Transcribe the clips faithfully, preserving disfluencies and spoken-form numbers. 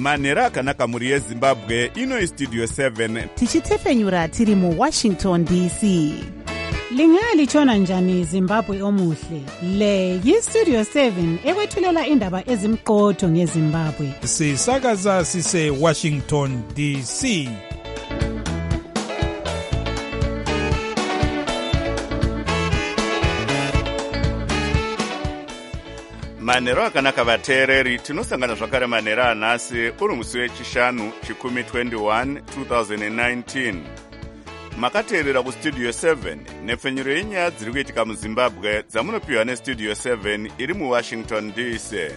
manhero akanaka muri yezimbabwe. Ino istudio seven tichitefenyura tiri mu Washington D C. Lingalitshona njani Zimbabwe omuhle? Le yistudio seven ekwethulela indaba ezimqotho ngeZimbabwe. Sisakaza sise Washington D C. manhero akanaka vateereri, tinosangana zvakare manhero anhasi uri musi wechishanu chikumi twenty-one twenty nineteen. Makateerera kustudio seven nepfenyuro yenyaya dziri kuitika muZimbabwe dzamunopiwa nestudio seven iri muWashington D C.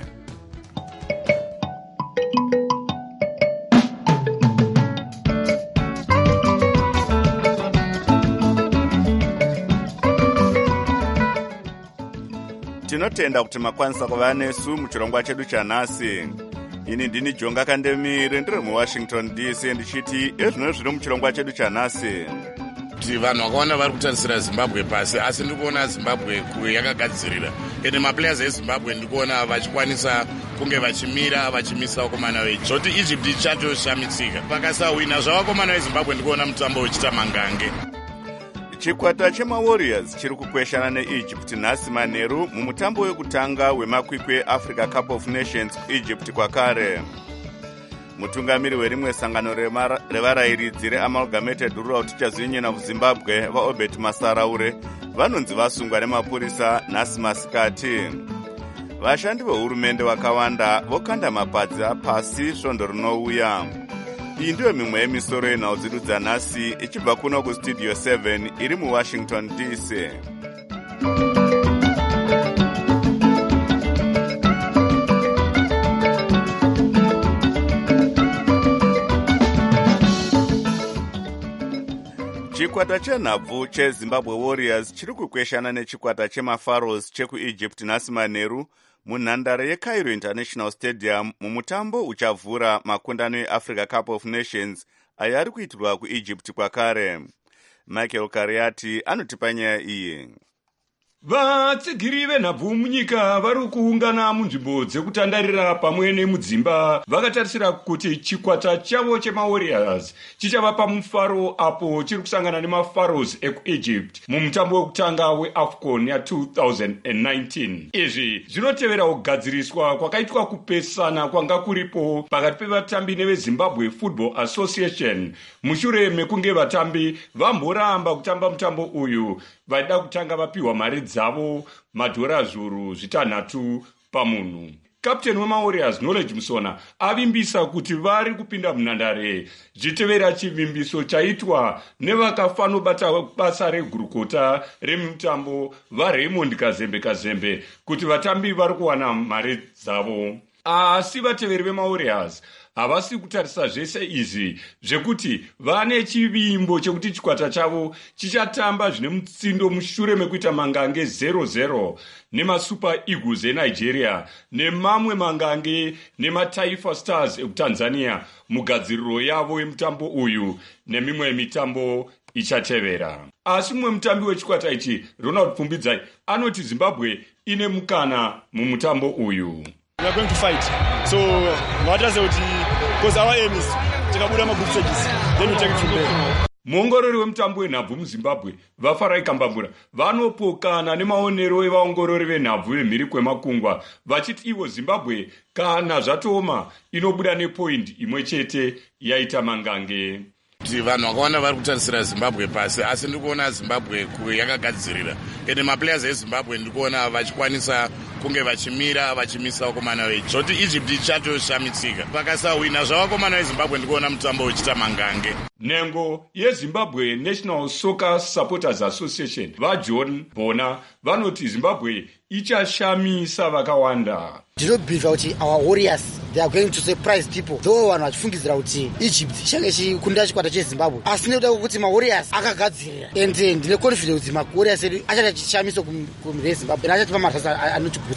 Tinotenda kuti makwanisa kuva nesu muchirongwa chedu chanhasi. Ini ndini Jonga Kandemire ndiri muWashington D C ndichiti ezvino zviri muchirongwa chedu chanhasi. Kuti vanhu vakaona vari kutarisira Zimbabwe pasi, asi ndikuona Zimbabwe yakagadzirira. Ende maplayers eZimbabwe ndikuona vachikwanisa kunge vachimira vachimisa vakomana vechi. Zvoti Egypt ichatoshamisika. Pakasawina zvavakomana veZimbabwe ndikuona mutambo uchita mangange. Chikwata chemaWarriors chiri kukweshana neEgypt nhasi manheru mumutambo wekutanga wemakwikwi Africa Cup of Nations Egypt kwakare. Mutungamiri werimwe sangano revarayiridzi reAmalgamated Rural Teachers Union of Zimbabwe vaObert Masaraure vanonzi vasungwa nemapurisa nhasi masikati. Vashandi vehurumende vakawanda vokanda mapadza pasi svondo rinouya. Iyi ndiyo mimwe yemisoro yenhau dzedu dzanhasi ichibva kuno kustudio seven iri muWashington D C. Chikwata chenhabvu cheZimbabwe Warriors chiri kukweshana nechikwata chemaPharaohs chekuEgypt nhasi manheru munhandare yeCairo International Stadium mumutambo uchavhura makundano eAfrica Cup of Nations ayo ari kuitirwa kuEgypt kwakare. Michael Kariati anotipa nyaya iyi. Vatsigiri venhabvu munyika vari kuungana munzvimbo dzekutandarira pamwe nemudzimba vakatarisira kuti chikwata chavo chemaWarriors chichava pamufaro apo chiri kusangana nemaPharaohs ekuEgypt mumutambo wekutanga weAFCON ya-twenty nineteen. Izvi zvinotevera kugadziriswa kwakaitwa kupesana kwanga kuripo pakati pevatambi neveZimbabwe Football Association mushure mekunge vatambi vamboramba kutamba mutambo uyu vaida kutanga vapiwa mari dzavo madhora zviuru zvitanhatu pamunhu. Kapteni wemaWarriors Knowledge Musona avimbisa kuti vari kupinda munhandare zvitevera chivimbiso chaitwa nevakafanobata basa regurukota remutambo vaRaymond Kazembe Kazembe kuti vatambi vari kuwana mari dzavo. Asi vateveri vemaWarriors havasi kutarisa zvese izvi zvekuti vane chivimbo chekuti chikwata chavo chichatamba zvine mutsindo mushure mekuita mangange zero zero nemaSuper Eagles eNigeria nemamwe mangange nemataifa Stars ekuTanzania mugadziriro yavo yemutambo uyu nemimwe mitambo ichatevera. Asi mumwe mutambi wechikwata ichi Ronald Pfumbidzai anoti Zimbabwe ine mukana mumutambo uyu. We are going to fight. So what does it because our aim is tikabuda magroup stages then we take it from there. Muongorori wemutambo wenhabvu muZimbabwe vaFarai Kambambura vanopokana nemaonero evaongorori venhabvu vemhiri kwemakungwa vachiti ivo Zimbabwe kana zvatooma inobuda nepoint imwe chete yaita mangange. Kuti vanhu vakaona vari kutarisira Zimbabwe pasi, asi ndikuona Zimbabwe yakagadzirira. Ende maplayers eZimbabwe ndikuona vachikwanisa kunge vachimira vachimisa vakomana vechi. Zvoti Egypt ichatoshamisika. Pakasawina zvavakomana veZimbabwe ndikuona mutambo uchita mangange. Nhengo yeZimbabwe National Soccer Supporters Association vaJohn Bona vanoti Zimbabwe ichashamisa vakawanda. Ndinobhiliva kuti our Warriors they are going to surprise people. Though vanhu vachifungidzira kuti Egypt ichange chikunda chikwata cheZimbabwe, asi nekuda kuti maWarriors akagadzirira ende ndine confidence kuti maWarriors edu achachamiswa kuMzimbabwe achatipa matasa anotigutsa.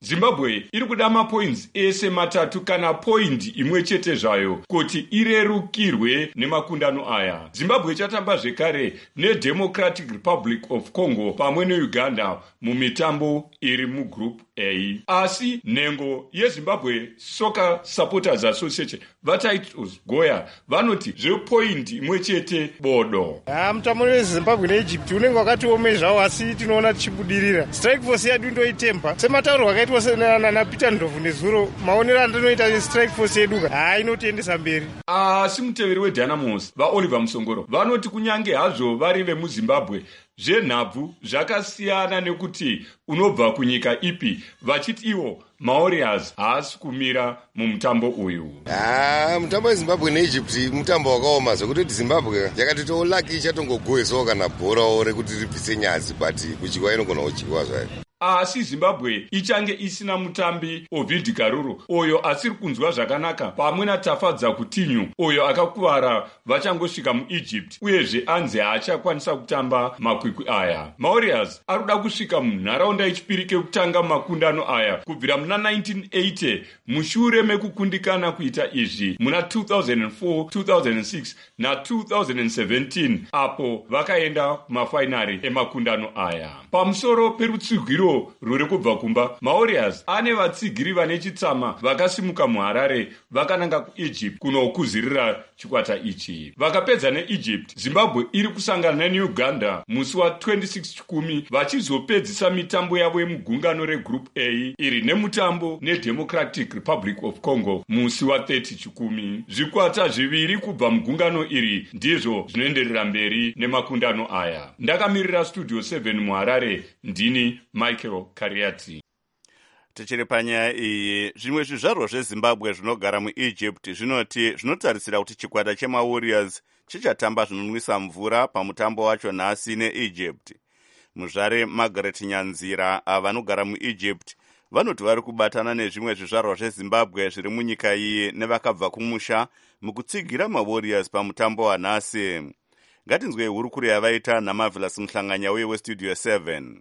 Zimbabwe iri kuda mapoints ese matatu kana point imwe chete zvayo kuti irerukirwe nemakundano aya. Zimbabwe ichatamba zvekare neDemocratic Republic of Congo pamwe neUganda mumitambo iri mugroup A. Asi nhengo yeZimbabwe Soccer Supporters Association vataitos Goya vanoti zvepoint imwe chete bodo. Ah, mutambo weZimbabwe neEgypt unenge wakatiome zvawo asi tinoona tichibudirira. Strike force yedu ndoitemba. Sematauro akaitwa na Peter Ndlovu nezuro maonero andinoita strike force yedu ha inotiendesa mberi. Asi muteveri weDynamos vaOliver Musongoro vanoti kunyange hazvo vari vemuZimbabwe zvenhabvu zvakasiyana nekuti unobva kunyika ipi, vachiti ivo maOrias haasi kumira mumutambo uyu. Ah, mutambo weZimbabwe neEgypt mutambo wakaoma zvekuti Zimbabwe yakatitowo lucky ichatongogowesawo kana bhorawo rekuti ribvise nyadzi but kuchikwa inogona kuchikwa zvayo. Asi Zimbabwe ichange isina mutambi Ovid Karuru oyo asiri kunzwa zvakanaka pamwe naTafadza Kutinyu oyo akakuvara vachangosvika muEgypt uyezve anzi haachakwanisa kutamba makwikwi aya. maOrias ari kuda kusvika munharaunda yechipiri kekutanga makundano aya kubvira muna nineteen eighty mushure mekukundikana kuita izvi muna two thousand four, two thousand six na two thousand seventeen apo vakaenda kumafainari emakundano aya. Pamusoro perutsigiro ruri kubva kumba, maOrias ane vatsigiri vane chitsama vakasimuka muHarare vakananga kuEgypt kunokuzirira chikwata ichi. Vakapedza neEgypt, Zimbabwe iri kusangana neUganda musi wa twenty-six chikumi vachizopedzisa mitambo yavo yemugungano regroup A iri nemutambo neDemocratic Republic of Congo musi wa thirty chikumi. Zvikwata zviviri kubva mugungano iri ndizvo zvinoenderera mberi nemakundano aya. Ndakamirira Studio seven muHarare, ndini Michael Kariati. Tichiri panyaya iyi, zvimwe zvizvarwa zveZimbabwe zvinogara muEgypt zvinoti zvinotarisira kuti chikwata chemaWarriors chichatamba zvinonwisa mvura pamutambo wacho nhasi neEgypt. Muzvare Margaret Nyanzira vanogara muEgypt vanoti vari kubatana nezvimwe zvizvarwa zveZimbabwe zviri munyika iyi nevakabva kumusha mukutsigira maWarriors pamutambo wanhasi. Ngatinzwei hurukuro yavaita naMarvelous Muhlanganya uye weStudio seven.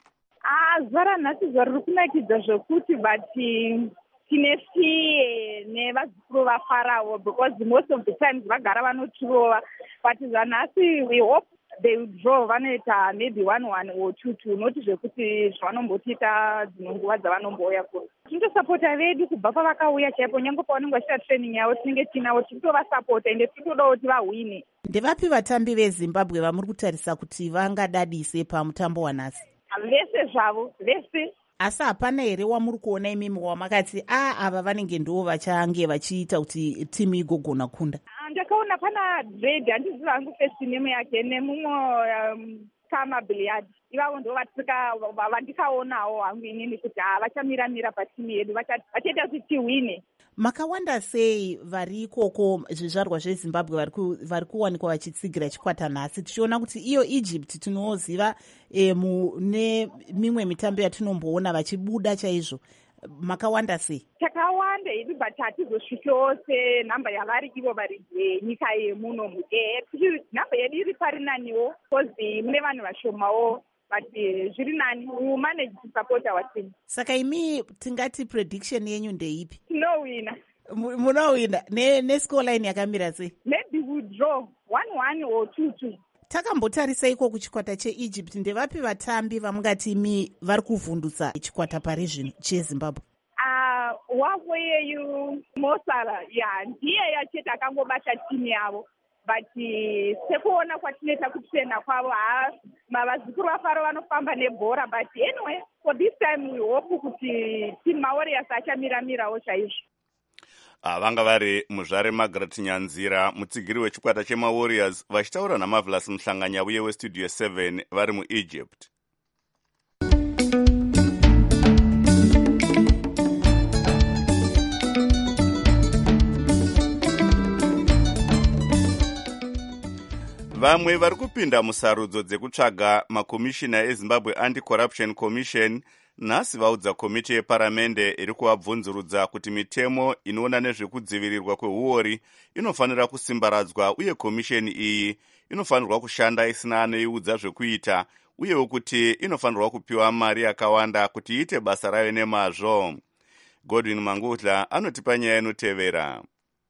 Ah, zvara nhasi zvari kunakidza zvokuti bati tine fiye nevazukuru vaFarao because most of the times vagara vanotirova, but zvanhasi we hope they will draw vanoita maybe one one or two two, noti zvekuti zvavanombotiita dzinonguva dzavanombouya kuno. Tinotosapota vedu kubva pavakauya chaipo, nyange pavanenge vachita training yavo tinenge tinavo, tinotovasapota ende tinotodawo kuti vahwine. Ndevapi vatambi veZimbabwe vamuri kutarisa kuti vangadadise pamutambo wanhasi? Vese zvavo, vese. Asi hapana here wamuri kuona imimi wamakati a ava vanenge ndo vachange vachiita kuti timu igogona kunda? Ndakaona pana Dread, handiziva hangu first name yake, nemumwe um, Kama Billiard. Ivavo ndo vatika vandikaonawo hangu inini kuti ha vachamira-mira patimu yedu, vachaita kuti tiwine. Makawanda sei vari ikoko zvizvarwa zveZimbabwe vari kuwanikwa vachitsigira chikwata nhasi, tichiona kuti iyo Egypt tinoziva e, nemimwe mitambo yatinomboona vachibuda chaizvo. Makawanda sei? Takawanda idi but hatizosvikewo senhamba yavari ivo vari nyika yemuno mude. Nhamba yedu iri pari naniwo because mune vanhu vashomawo, but zviri nani, we manage to support our team. Saka imi tingati prediction yenyu ndeipi? Tinowina. Munowina nescoreline yakamira sei? Maybe we draw one one or two two. Takambotarisa iko kuchikwata cheEgypt, ndevapi vatambi vamungati imi vari kuvhundutsa chikwata pari zvino cheZimbabwe? Ah, uh, wavo yeyu Mosala, ya ndiye yachete akangobata timu yavo. But sekuona kwatinoita kutrena kwavo, ha mavazukuru vaFarao vanofamba nebhora, but anyway for this time we hope kuti team maWarriors achamira-mirawo chaizvo. Vanga vari muzvare Margaret Nyanzira, mutsigiri wechikwata chemaWarriors, vachitaura naMarvelous Muhlanganya uye weStudio seven vari muEgypt. Vamwe vari kupinda musarudzo dzekutsvaga makomishina eZimbabwe Anti-Corruption Commission nhasi vaudza komiti yeparamende iri kuvabvunzurudza kuti mitemo inoona nezvekudzivirirwa kweuori inofanira kusimbaradzwa uye komisheni iyi inofanirwa kushanda isina anoiudza zvekuita uyewo kuti inofanirwa kupiwa mari yakawanda kuti iite basa rayo nemazvo. Godwin Mangudla anotipa nyaya inotevera.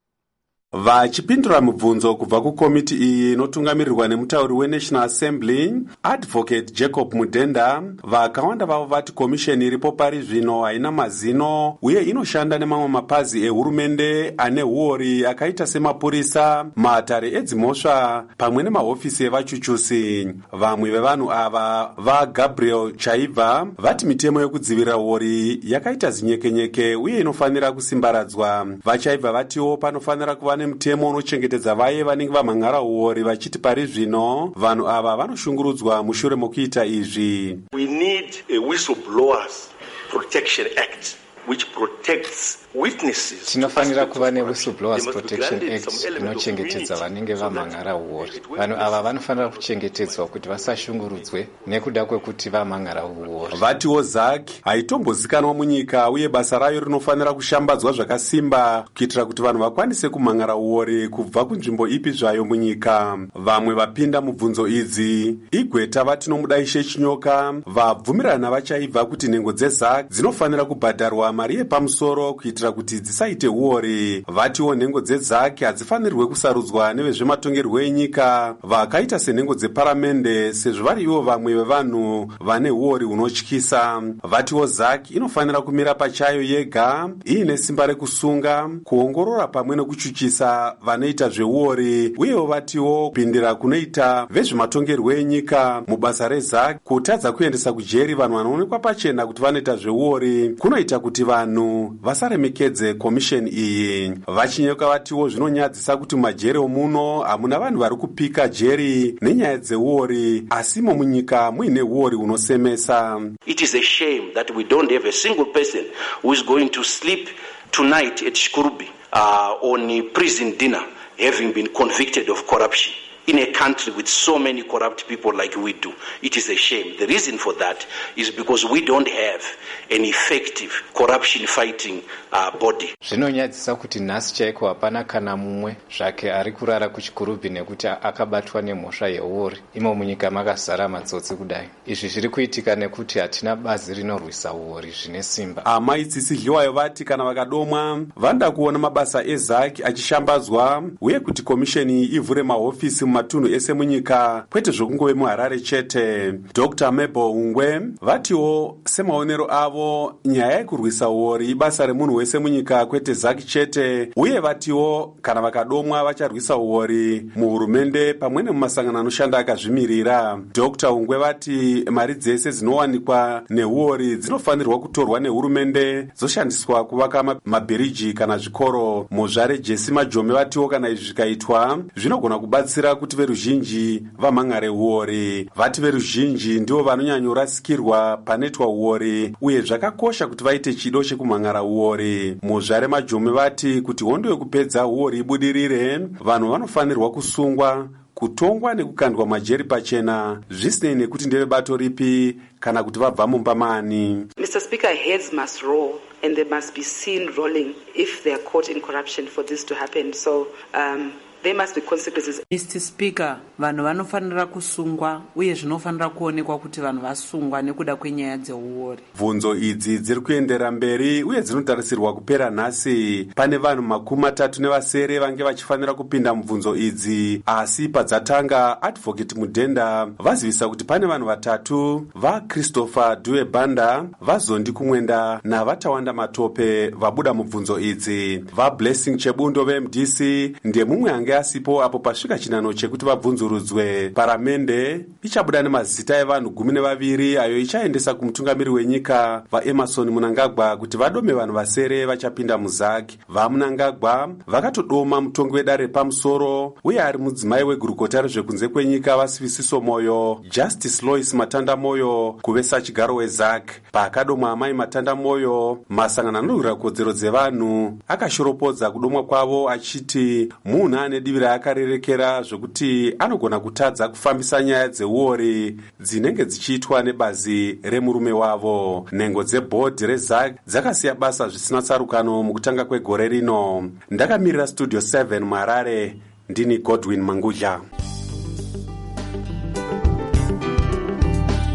Vachipindura mubvunzo kubva kukomiti iyi inotungamirirwa nemutauri weNational Assembly, Advocate Jacob Mudenda, vakawanda vavo vati komisheni iripo pari zvino haina mazino uye inoshanda nemamwe mapazi ehurumende ane huori akaita semapurisa, mahatare edzimhosva pamwe nemahofisi evachuchusi. Vamwe vevanhu ava vaGabriel Chaibva vati mitemo yekudzivirira huori yakaita zinyekenyeke uye inofanira kusimbaradzwa. VaChaibva vatiwo panofanira kuva nemutemo unochengetedza vaye vanenge vamhan'ara huori vachiti pari zvino vanhu ava vanoshungurudzwa mushure mokuita izvi. We need a Whistleblowers Protection Act which protects witnesses. Tinofanira kuva neWhistleblowers Protection Act inochengetedza vanenge vamhan'ara huori. Vanhu ava vanofanira kuchengetedzwa kuti vasashungurudzwe nekuda kwekuti vamhan'ara huori. Vatiwo Zak haitombozikanwa munyika uye basa rayo rinofanira kushambadzwa zvakasimba kuitira kuti vanhu vakwanise kumhan'ara huori kubva kunzvimbo ipi zvayo munyika. Vamwe vapinda mubvunzo idzi igweta vatinomudaishe Chinyoka vabvumirana navaChaibva kuti nhengo dzeZak dzinofanira kubhadharwa mari yepamusoro kuitira kuti dzisaite huori. Vatiwo nhengo dzeZak hadzifanirwe kusarudzwa nevezvematongerwo enyika vakaita senhengo dzeparamende sezvo vari ivo vamwe vevanhu vane huori hunotyisa. Vatiwo Zak inofanira kumira pachayo yega iine simba rekusunga, kuongorora pamwe nekuchuchisa vanoita zvehuori uyewo vatiwo kupindira kunoita vezvematongerwo enyika mubasa reZak kutadza kuendesa kujeri vanhu vanoonekwa pachena kuti vanoita zvehuori kunoita kuti vanhu vasaremekedze komisheni iyi. VaChinyoka vatiwo zvinonyadzisa kuti mumajeri omuno hamuna vanhu vari kupika jeri nenyaya dzehuori asimo munyika muine huori hunosemesa. It is a shame that we don't have a single person who is going to sleep tonight at Shkurubi uh, on a prison dinner having been convicted of corruption. In a country with so many corrupt people like we do, it is a shame. The reason for that is because we don't have an effective corruption fighting uh, body. Zvinonyadzisa kuti nhasi chaiko hapana kana mumwe zvake ari kurara kuChikurubi nekuti akabatwa nemhosva yehuori. Imo munyika makazara matsotsi kudai. Izvi zviri kuitika nekuti hatina bazi rinorwisa huori zvine simba. Amai Tsisidliwayo vati kana vakadomwa vanda kuona mabasa eZak achishambadzwa uye kuti komisheni ivhure mahofisi matunhu ese munyika kwete zvokungove muHarare chete. Doctor Mebo Ungwe vatiwo semaonero avo nyaya yekurwisa huori ibasa remunhu wese munyika kwete Zak chete uye vatiwo kana vakadomwa vacharwisa huori muhurumende pamwe nemumasangano anoshanda akazvimirira. Doctor Ungwe vati mari dzese dzinowanikwa nehuori dzinofanirwa kutorwa nehurumende dzoshandiswa kuvaka mabhiriji kana zvikoro. Muzvare Jesse Majome vatiwo kana izvi zvikaitwa zvinogona kubatsira kuti veruzhinji vamhan'are huori. Vati veruzhinji ndivo vanonyanyorasikirwa panoitwa huori uye zvakakosha kuti vaite chido chekumhan'ara huori. Muzvare Majome vati kuti hondo yekupedza huori ibudirire vanhu vanofanirwa kusungwa, kutongwa nekukandwa majeri pachena zvisinei nekuti ndevebato ripi kana kuti vabva mumba mani. Mister Speaker, heads must roll and they must be seen rolling if they are caught in corruption for this to happen. So um, there must be consequences. Mister Speaker, vanhu vanofanira kusungwa uye zvinofanira kuonekwa kuti vanhu vasungwa nekuda kwenyaya dzehuori. Bvunzo idzi dziri kuendera mberi uye dzinotarisirwa kupera nhasi. Pane vanhu makumi matatu nevasere vange vachifanira kupinda mubvunzo idzi, asi padzatanga Advocate Mudenda vazivisa kuti pane vanhu vatatu, vaChristopher Due Banda, vaZondi Kumwenda navatawanda Matope vabuda mubvunzo idzi. VaBlessing Chebundo veM D C ndiye mumwe ange asipo apo pasvika chinano chekuti vabvunzurudzwe. Paramende ichabuda nemazita evanhu gumi nevaviri ayo ichaendesa kumutungamiri wenyika vaEmerson Mnangagwa kuti vadome vanhu vasere vachapinda muZak. VaMnangagwa vakatodoma mutongi wedare repamusoro uye ari mudzimai wegurukota rezvekunze kwenyika vaSivisiso Moyo, Justice Lois Matanda Moyo kuvesa chigaro weZak. Paakadomwa amai Matanda Moyo, masangano anorwira kodzero dzevanhu akashoropodza kudomwa kwavo achiti munhu ane divi raakarerekera zvokuti anogona kutadza kufambisa nyaya dzehuori dzinenge dzichiitwa nebazi remurume wavo. Nhengo dzebhodhi reZak dzakasiya basa zvisina tsarukano mukutanga kwegore rino. Ndakamirira Studio seven muHarare, ndini Godwin Mangudla.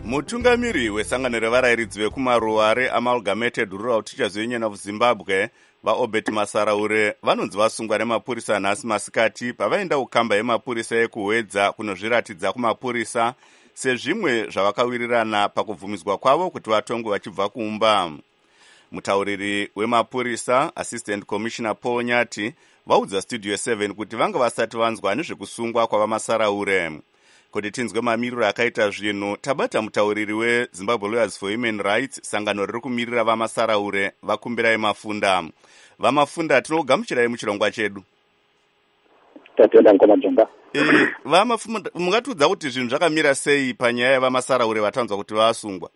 mutungamiri wesangano revarayiridzi vekumaruware amalgamated rural teachers union of zimbabwe vaobert masaraure vanonzi vasungwa nemapurisa nhasi masikati pavaenda kukamba yemapurisa yekuhwedza kunozviratidza kumapurisa sezvimwe zvavakawirirana pakubvumidzwa kwavo kuti vatongwe vachibva kumba. Mutauriri wemapurisa assistant commissioner Paul Nyati vaudza studio seven kuti vanga vasati vanzwa nezvekusungwa kwavamasaraure. Kuti tinzwe mamiriro akaita zvinhu, tabata mutauriri weZimbabwe Lawyers for Human Rights, sangano riri kumirira vamasaraure, vakumbirai Mafunda. Vamafunda tinogamuchirai muchirongwa chedu. Tatenda nkomajonga. Eh, vamafunda mungatiudza kuti zvinhu zvakamira sei panyaya yevamasaraure vatanzwa kuti vasungwa?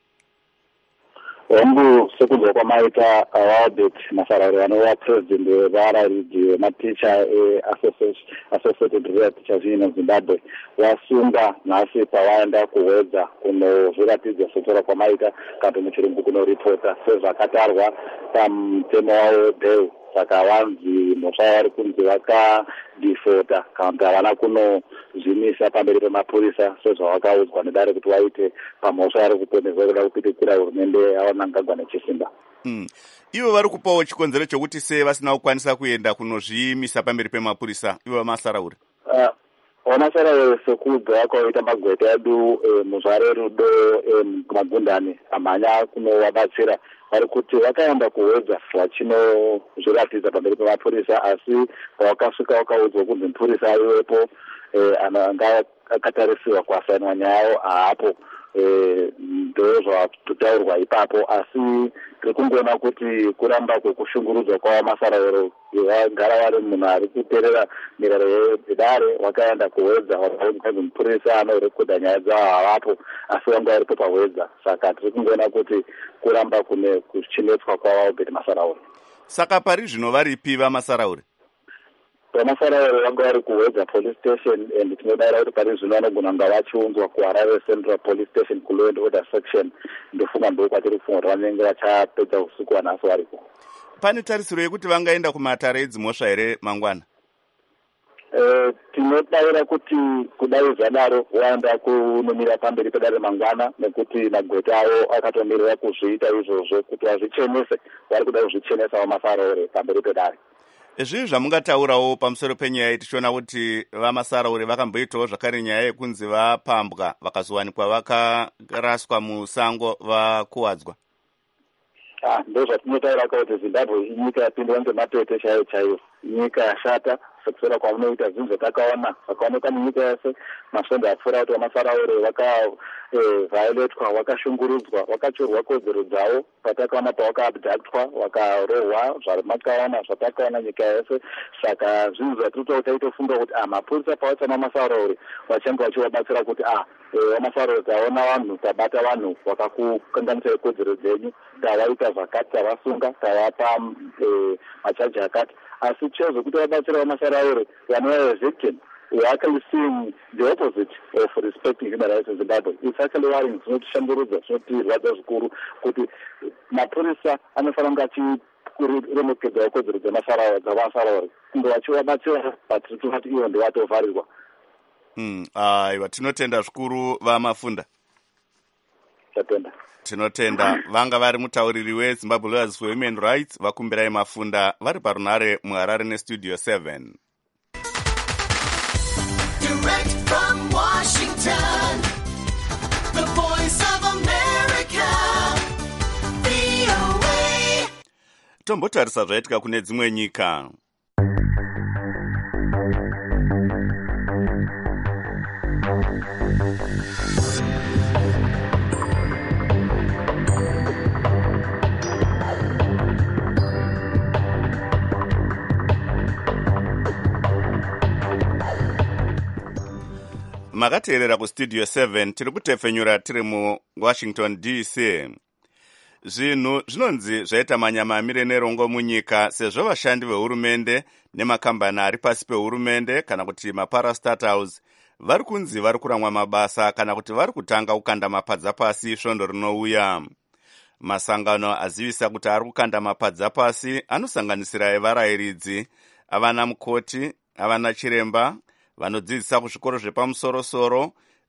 Ombu sekunzwa kwamaita Albert Masaraure vanova president wevarayiridzi vematicha eAssociated Rural Teachers Union of Zimbabwe vasunga nhasi pavaenda kuhwedza kunozviratidza sotora kwamaita kana muchirungu kunoripota sezvakatarwa pamutemo wavo webheu. Saka vanzi mhosva vari kunzi vakadhifota kana kuti havana kunozvimisa pamberi pemapurisa sezvavakaudzwa nedare kuti vaite pamhosva vari kuponesa kuda kupitikira hurumende yavanangagwa nechisimba. Mm. Ivo vari kupawo chikonzero chokuti sei vasina kukwanisa kuenda kunozvimisa pamberi pemapurisa ivo vamasaraure? Uh, vamasaraure sekubva vakaita magweta edu eh, muzvare rudo eh, kumagundani amhanya kunovabatsira vari kuti vakaenda kuhwedza vachinozviratidza pamberi pemapurisa asi pavakasvika vakaudzwa kunzi mupurisa aiwepo eh, anga akatarisiwa kuasainwa nyaya yavo haapo ndo zvatotaurwa ipapo asi tiri kungoona kuti kuramba kwekushungurudzwa kwavamasarauro vagara vari munhu ari kuteerera mirayiro yedare vakaenda kuhwedza vakaunzi mupurisa anorekodha nyaya dzavo havapo asi vanga varipo pahwedza saka tiri kungoona kuti kuramba kune kuchinetswa kwavaobert masaraure. Saka pari zvino varipi vamasaraure? Vamasaraure vanga vari kuhwedza police station and tinodara kuti pari zvino vanogona kunga vachiunzwa kuharare central police station ku law and order section. Ndofunga ndo kwatiri kufunga kuti vanenge vachapedza usiku vanhasi variko. Pane tarisiro yekuti vangaenda kumatare edzimhosva here mangwana? Uh, tinodaira kuti kudai zvadaro waenda kunomira pamberi pedare mangwana nekuti magweta avo akatomirira kuzviita izvozvo kuti vazvichenese vari kuda kuzvichenesa vamasaraure pamberi pedare. Zvii zvamungataurawo pamusoro penyaya tichiona kuti vamasaraure vakamboitawo zvakare nyaya yekunzi vapambwa vakazowanikwa vakaraswa musango vakuwadzwa? Ah, ndo zvatinotaura kuti Zimbabwe inyika yapindwa ngematete chaiyo chaiyo, nyika yashata sekusera kwamunoita zvinhu zvatakaona zvakaonekwa munyika yese. Masvondo apfuura kuti vamasaraure vakavhayoletwa, vakashungurudzwa, vakachorwa kodzero dzavo, patakaona pavakaabductwa, vakarohwa, zvamakaona zvatakaona nyika yese. Saka zvinhu zvatiri taitofunga kuti ah, mapurisa pavatsama vamasaraure vachange vachivabatsira kuti ah, vamasaraure taona vanhu, tabata vanhu vakakukanganisai kodzero dzenyu, tavaita zvakati, tavasunga, tavapa machaji akati. Asi chose kuti vabatsira vamasaraure vanova victim, we are actually seeing the opposite of respecting human rights in Zimbabwe. It's actually worrying, zvinotishamburudza, zvinotirwadza zvikuru kuti mapurisa anofanira kunge achiremekedza kodzero dzevamasaraure kunge vachivabatsira, but tiri kuti ivo ndovatovharirwa. Mm, aiwa, tinotenda zvikuru Vamafunda. Tatenda. Tinotenda. Vanga vari mutauriri weZimbabwe Lawyers for Human Rights, vakumbirai Mafunda, vari parunare muHarare nestudio seven. Direct from Washington, the voice of America, V O A. Tombotarisa zvaitika kune dzimwe nyika. Makateerera kustudio seven, tiri kutefenyura tiri muWashington D C. Zvinhu zvinonzi zvaita manyamamire nerongo munyika sezvo vashandi vehurumende nemakambani ari pasi pehurumende kana kuti maparastatals vari kunzi vari kuramwa mabasa kana kuti vari kutanga kukanda mapadza pasi svondo rinouya. Masangano azivisa kuti ari kukanda mapadza pasi anosanganisira evarayiridzi, avana mukoti, avana chiremba, vanodzidzisa kuzvikoro zvepamusoro-soro,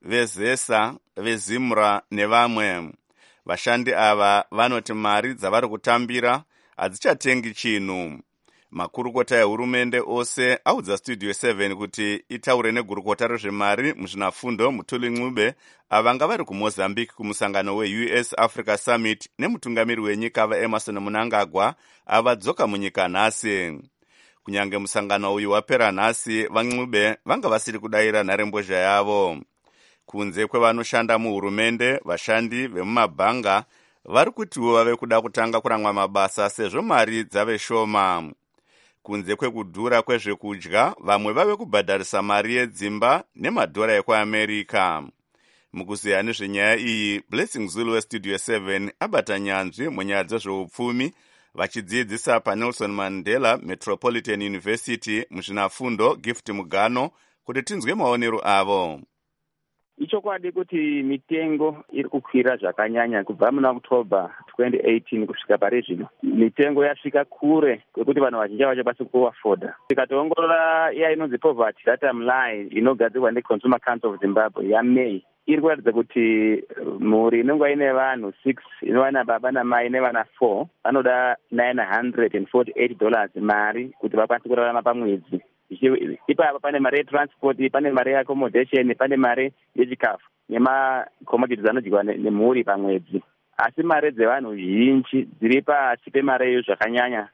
vezesa, vezimra nevamwe. Vashandi ava vanoti mari dzavari kutambira hadzichatengi chinhu. Makurukota ehurumende ose audza Studio seven kuti itaure negurukota rezvemari muzvinafundo Mutuli Ncube avanga vari kuMozambique kumusangano we-U S Africa Summit nemutungamiri wenyika vaEmerson Mnangagwa avadzoka munyika nhasi. Kunyange musangano uyu wapera nhasi, vaNcube vanga vasiri kudayira nharembozha yavo. Kunze kwevanoshanda muhurumende, vashandi vemumabhanga vari kutiwo vave kuda kutanga kuramwa mabasa sezvo mari dzave shoma. Kunze kwekudhura kwezvekudya, vamwe vave kubhadharisa mari yedzimba nemadhora ekuAmerica. Mukuziya nezvenyaya iyi, Blessing Zulu weStudio seven abata nyanzvi munyaya dzezveupfumi vachidzidzisa paNelson Mandela Metropolitan University muzvinafundo Gift Mugano kuti tinzwe maonero avo. Ichokwadi kuti mitengo iri kukwira zvakanyanya kubva muna October twenty eighteen kusvika pari zvino. Mitengo yasvika kure kwekuti vanhu vazhinji havachakwanisi kuafoda. Tikatoongorora iya inonzi poverty data line inogadzirwa neConsumer Council of Zimbabwe yaMay iri kuratidza kuti mhuri inenge ine vanhu six inova nababa namai nevana four vanoda nine hundred forty-eight dollars mari kuti vakwanise kurarama pamwedzi. Ipapa pane mari yetransport, pane mari yeaccommodation, pane mari yechikafu nemacommodities anodyiwa nemhuri pamwedzi. Asi mari dzevanhu zhinji dziri pasi pemari iyo zvakanyanya.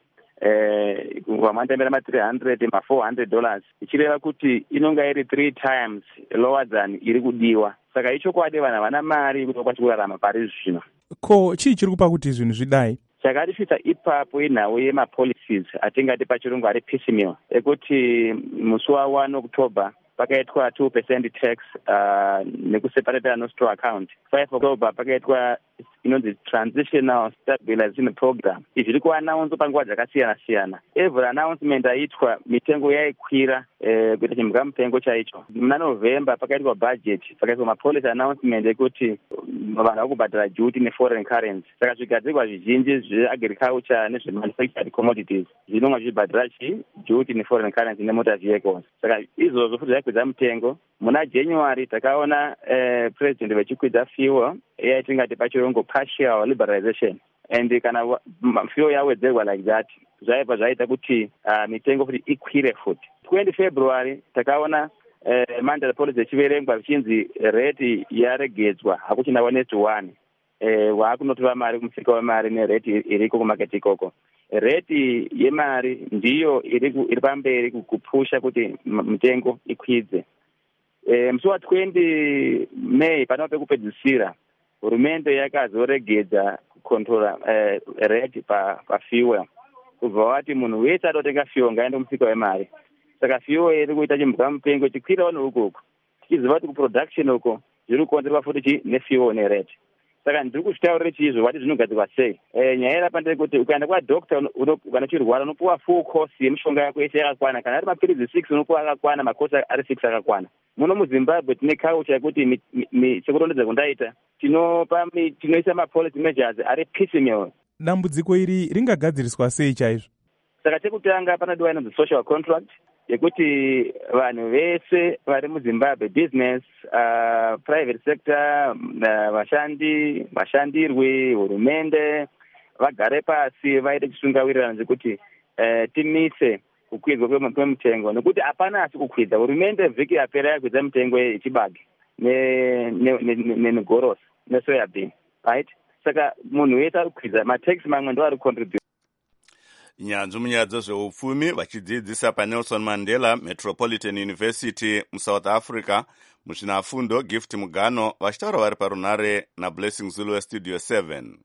Eh, vamandambira ma three hundred ma four hundred dollars. Ichireva kuti inonga iri three times lower than iri kudiwa. Saka ichokwadi vanhu havana mari kuti vakwanise kurarama pari zvino. Ko chii chiri kupa kuti zvinhu zvidai? Chakatisvitsa ipapo inhau yemapolicies atingati pachirungu ari piecemeal ekuti musi wa one October pakaitwa two percent tax uh, nekuseparata nostro account. five October pakaitwa inonzi transitional stabilization program. Izvi zviri kuannounce panguva dzakasiyana siyana. Every announcement aitwa mitengo yaikwira eh, kuita chimhuka mupengo chaicho. Muna November pakaitwa budget, pakaitwa mapolicy announcement ekuti vanhu vari kubhadhara duty neforeign currency. Saka zvigadzirwa zvizhinji zveagriculture nezvemanufactured commodities zvinonga zvichibhadhara chi duty neforeign currency nemotor vehicles. Saka izvozvo futi zvakwidza mutengo. Muna January takaona eh, president vechikwidza fuel yaitingati pachirungu partial liberalization, and kana fuel yawedzerwa like that zvaibva zvaita kuti uh, mitengo futi ikwire futi. twenty February takaona uh, mandate policy ichiverengwa vichinzi rate yaregedzwa hakuchina honest one. Eh, waakunotora mari kumusika wemari nerate iriko kumarket ikoko. Rate yemari ndiyo iri iri pamberi kupusha kuti mitengo ikwidze. Eh, musi wa twenty May panova pekupedzisira hurumende yakazoregedza kukontrola eh, rate pa pafuel. Kubva wati munhu wese atotenga fuel ngaende kumusika wemari. Saka fuel iri kuita chimhuka mupengo chikwirawo neukoko. Tichiziva kuti kuproduction uko zviri kukonzerwa futi chi nefuel nerate. Saka ndiri kutaurira chizvo vati zvinogadzirwa sei. Eh, nyaya irapa ndeyekuti ukaenda kwadoctor kana uchirwara unopuwa full course yemishonga yako yese yakakwana. Kana ari mapirizi six unopuwa akakwana, makosi ari six akakwana. Muno muZimbabwe tine culture yekuti sekurondedza kundaita tinopa tinoisa mapolicy measures ari piecemeal. Dambudziko iri ringagadziriswa sei chaizvo? Saka chekutanga panodiwa inonzi social contract yekuti vanhu vese vari muZimbabwe, business, uh, private sector, uh, vashandi, vashandirwi, hurumende vagare pasi vaite chisungawirirano chekuti uh, timise kukwidzwa kwemitengo nekuti hapana asi kukwidza. Hurumende vhiki yapera yakwidza mitengo yechibage negorosi nesoya bean, right? Saka munhu wese ari kukwidza, matax mamwe ndo ari contribute. Nyanzvi munyaya dzezveupfumi vachidzidzisa paNelson Mandela Metropolitan University muSouth Africa muzvinafundo Gift Mugano vachitaura vari parunare naBlessing Zulu weStudio seven.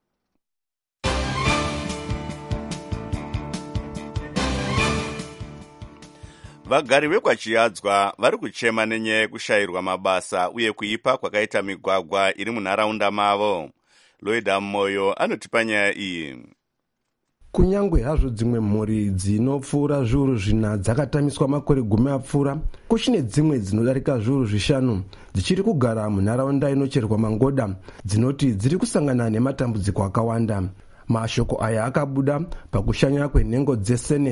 Vagari vekwachiyadzwa vari kuchema nenyaya yekushayirwa mabasa uye kuipa kwakaita migwagwa iri munharaunda mavo. Loida Moyo anotipa nyaya iyi. Kunyangwe hazvo dzimwe mhuri dzinopfuura zviuru zvina dzakatamiswa makore gumi apfuura, kuchine dzimwe dzinodarika zviuru zvishanu dzichiri kugara munharaunda inocherwa mangoda dzinoti dziri kusangana nematambudziko akawanda. Mashoko aya akabuda pakushanya kwenhengo dzeseneti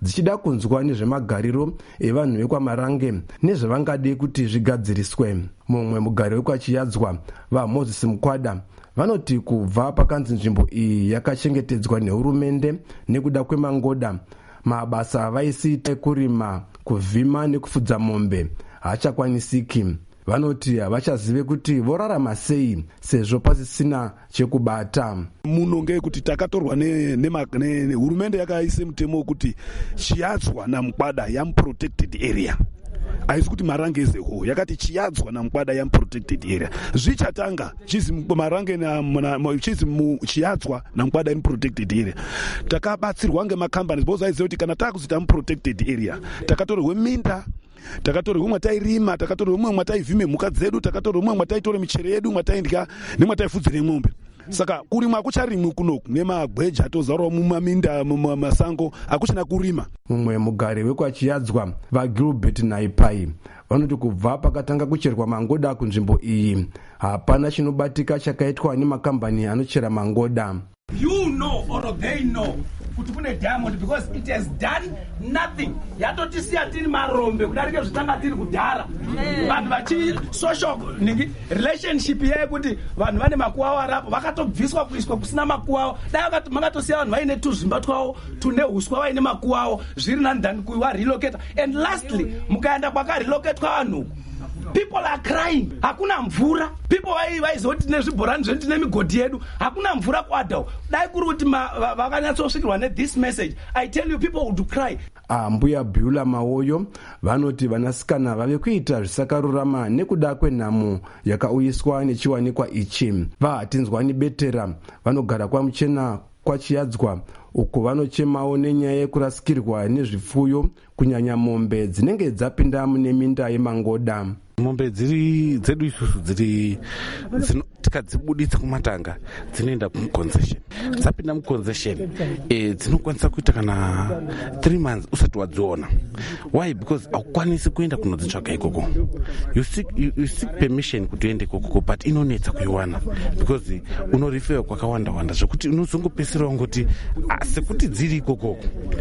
dzichida kunzwa nezvemagariro evanhu vekwamarange nezvavangade kuti zvigadziriswe. Mumwe mugari wekwachiyadzwa vaMoses Mukwada vanoti kubva pakanzi nzvimbo iyi yakachengetedzwa nehurumende nekuda kwemangoda, mabasa avaisiita ekurima, kuvhima nekufudza mombe haachakwanisiki. Vanoti havachazive kuti vorarama sei sezvo pasisina chekubata. Muno ngekuti takatorwa nehurumende yakaise mutemo wekuti Chiyadzwa naMukwada yamuprotected area. Haisi kuti Marange as a whole, yakati Chiyadzwa naMukwada yamuprotected area. Zvichatanga chizi Marange na chizi Chiyadzwa naMukwada yamuprotected area. Takabatsirwa ngemacompanies because aiziva kuti kana takuzi tamuprotected area takatorerwe minda, takatorerwe mwatairima, takatorerwe mwe mwataivhime mhuka dzedu, takatorerwe mwe mwataitore michero yedu, mwataindya nemwataifudzire mombe. Saka kurima akucharimwi kunoku nemagweja atozarawo mumaminda mumasango akuchina kurima. Mumwe mugari wekwachiyadzwa vaGilbert Naipai vanoti kubva pakatanga kucherwa mangoda kunzvimbo iyi hapana chinobatika chakaitwa nemakambani anochera mangoda. You know or they know kuti kune diamond because it has done nothing. Yatotisiya tiri marombe kudarika zvitanga tiri kudhara. Vanhu vachi social ningi relationship yaye kuti vanhu vane makuwawo arapo vakatobviswa kuiswa kusina makuwawo. Dai vakati makatosiya vanhu vaine tuzvimba twawo tune huswa vaine makuwawo zviri nani than kuwa relocate. And lastly mukaenda kwaka relocate kwavanhu, people are crying. Hakuna mvura. People vai vaizoti nezvibhorani zvedu tine migodhi yedu. Hakuna mvura kwadao. Dai kuri kuti vakanyatsosvikirwa ne this message, I tell you people would cry. Mbuya Beulah Mawoyo vanoti vanasikana vave kuita zvisakarurama nekuda kwenhamo yakauyiswa nechiwanikwa ichi. Vahatinzwani Betera vanogara kwaMuchena kwachiyadzwa uko vanochemawo nenyaya yekurasikirwa nezvipfuyo kunyanya mombe dzinenge dzapinda mune minda yemangoda. Mombe dziri dzedu isusu dziri tikadzibuditsa kumatanga dzinoenda muconcession, dzapinda muconcession e, dzinokwanisa kuita kana three months usati wadziona. Why? Because haukwanisi kuenda kunodzitsvaga ikoko. You seek, you, you seek permission kuti uende ikoko but inonetsa kuiwana because unorifewa kwakawanda wanda zvekuti unozongopesera ngoti sekuti dziri ikoko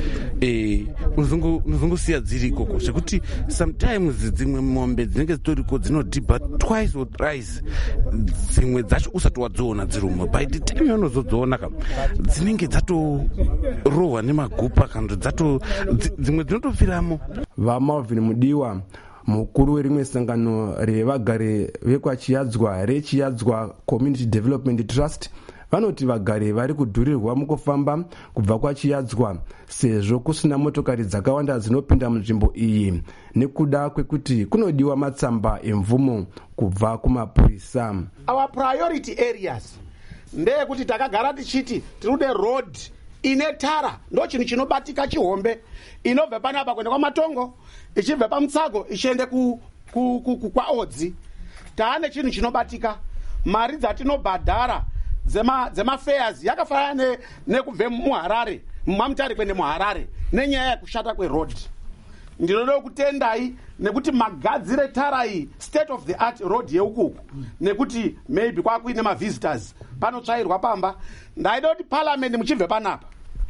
e, unozongosiya dziri ikoko zvekuti sometimes dzimwe mombe dzinenge dzitoriko dzinodhibha twice or thrice dzimwe dzacho usati wadziona dzirumwe. By the time yaunozodziona kam dzinenge dzatorohwa nemagupa kana dzato dzimwe dzinotofiramo. VaMalvin Mudiwa mukuru werimwe sangano revagari vekwachiyadzwa reChiyadzwa Community Development Trust vanoti vagari vari kudhurirwa mukufamba kubva kwachiyadzwa sezvo kusina motokari dzakawanda dzinopinda munzvimbo iyi nekuda kwekuti kunodiwa matsamba emvumo kubva kumapurisa. Our priority areas ndeyekuti takagara tichiti tirude road ine tara, ndo chinhu chinobatika chihombe inobva panapa kuenda kwaMatongo ichibva paMutsago ichiende ku, ku, ku, ku kwaOdzi. Taane chinhu chinobatika, mari dzatinobhadhara dzema dzema fares yakafanana nekubve muHarare muMamutare kuende muHarare nenyaya yekushata kweroad. Ndinoda kutendai nekuti magadzire tara iyi state of the art road yeuku nekuti maybe kwakuine ma visitors panotsvairwa pamba. Ndaida kuti parliament muchibve panapa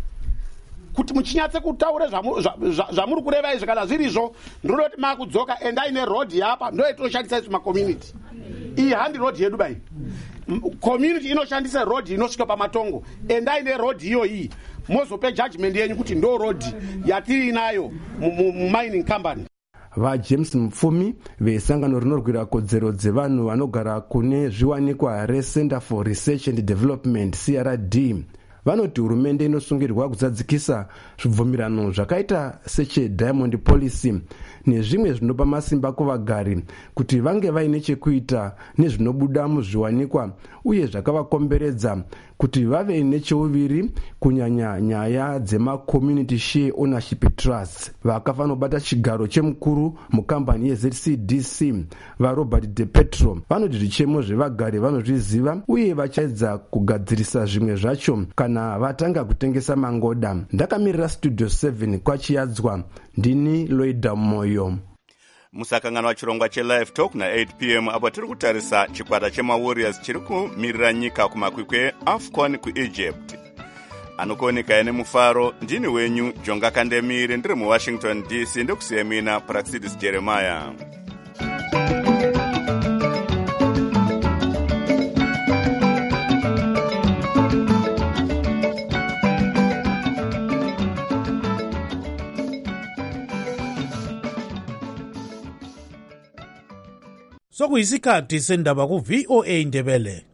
kuti muchinyatse kutaura zvamuri kureva izvi kana zvirizvo ndinoda kuti makudzoka endai neroad yapa ndo yetinoshandisa isu macommunity. Iyi handi road yedu bai. Community inoshandisa road inosvika paMatongo, endai neroad iyo iyi mozope judgment yenyu kuti ndo road yatiri inayo mumining company. VaJames Mupfumi vesangano rinorwira kodzero dzevanhu vanogara kune zviwanikwa reCenter for Research and Development C R D vanoti hurumende inosungirwa kuzadzikisa zvibvumirano zvakaita secheDiamond Policy nezvimwe zvinopa masimba kuvagari kuti vange vaine chekuita nezvinobuda muzviwanikwa uye zvakavakomberedza kuti vave necheuviri kunyanya nyaya dzema-community share ownership trusts. Vakafanobata chigaro chemukuru mukambani yeZ C D C vaRobert De Petro vanoti zvichemo zvevagari vanozviziva uye vachaedza kugadzirisa zvimwe zvacho kana vatanga kutengesa mangoda. Ndakamirira Studio seven kwachiyadzwa, ndini Loida Moyo. Musakangana wa chirongwa che-Live Talk na eight p m apo tiri kutarisa chikwata chema-Warriors chiri kumirira nyika kumakwikwi eAfcon kuEgypt. anokuoneka nemufaro. Ndini wenyu Jonga Kandemire, ndiri muWashington D C, ndikusiye mina Praxidis Jeremiah. Sokuyisikhathi sendaba ku V O A Ndebele.